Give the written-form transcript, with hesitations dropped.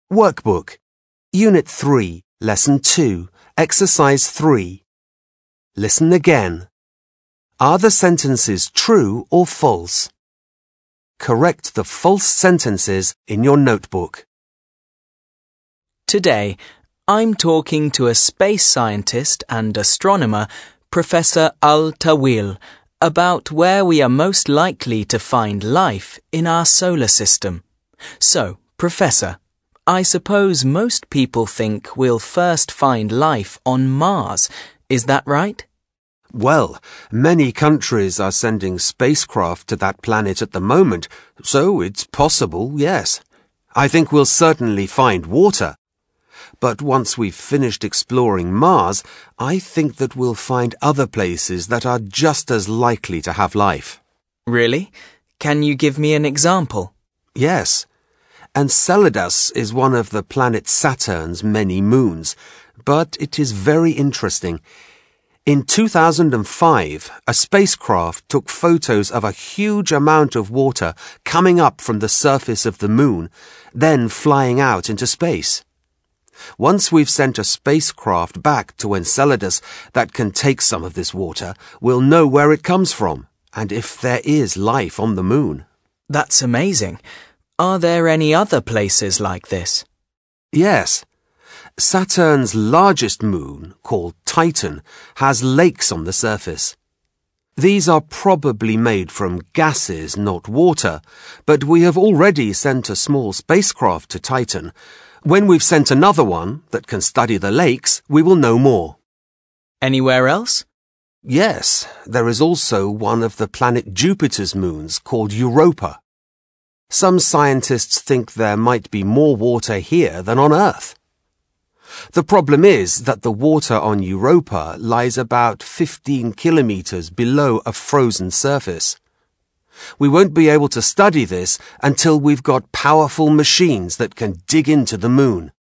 Workbook, Unit 3, Lesson 2, Exercise 3. Listen again. Are the sentences true or false? Correct the false sentences in your notebook. Today, I'm talking to a space scientist and astronomer, Professor Al-Tawil, about where we are most likely to find life in our solar system. So, Professor, I suppose most people think we'll first find life on Mars. Is that right? Well, many countries are sending spacecraft to that planet at the moment, so it's possible, yes. I think we'll certainly find water. But once we've finished exploring Mars, I think that we'll find other places that are just as likely to have life. Really? Can you give me an example? Yes. Enceladus is one of the planet Saturn's many moons, but it is very interesting. In 2005, a spacecraft took photos of a huge amount of water coming up from the surface of the moon, then flying out into space. Once we've sent a spacecraft back to Enceladus that can take some of this water, we'll know where it comes from and if there is life on the moon. That's amazing. Are there any other places like this? Yes. Saturn's largest moon, called Titan, has lakes on the surface. These are probably made from gases, not water, but we have already sent a small spacecraft to Titan. When we've sent another one that can study the lakes, we will know more. Anywhere else? Yes, there is also one of the planet Jupiter's moons called Europa. Some scientists think there might be more water here than on Earth. The problem is that the water on Europa lies about 15 kilometers below a frozen surface. We won't be able to study this until we've got powerful machines that can dig into the moon.